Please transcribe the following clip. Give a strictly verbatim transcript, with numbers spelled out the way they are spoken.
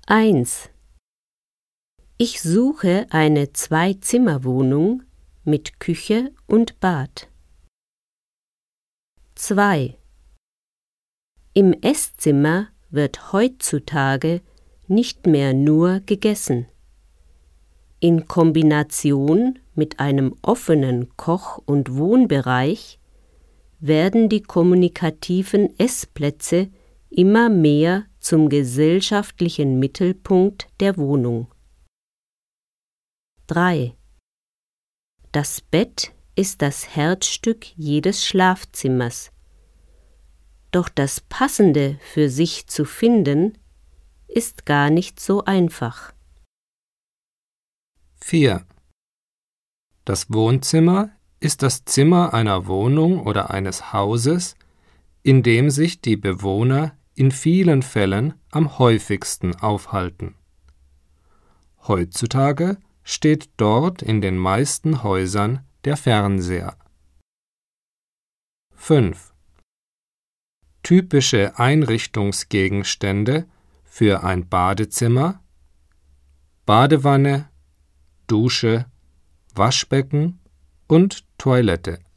eins. Ich suche eine Zwei-Zimmer-Wohnung mit Küche und Bad. zwei. Im Esszimmer wird heutzutage nicht mehr nur gegessen. In Kombination mit einem offenen Koch- und Wohnbereich werden die kommunikativen Essplätze immer mehr zum gesellschaftlichen Mittelpunkt der Wohnung. drei. Das Bett ist das Herzstück jedes Schlafzimmers. Doch das Passende für sich zu finden, ist gar nicht so einfach. vier. Das Wohnzimmer ist das Zimmer einer Wohnung oder eines Hauses, in dem sich die Bewohner in vielen Fällen am häufigsten aufhalten. Heutzutage steht dort in den meisten Häusern der Fernseher. fünf. Typische Einrichtungsgegenstände für ein Badezimmer: Badewanne, Dusche, Waschbecken und Toilette.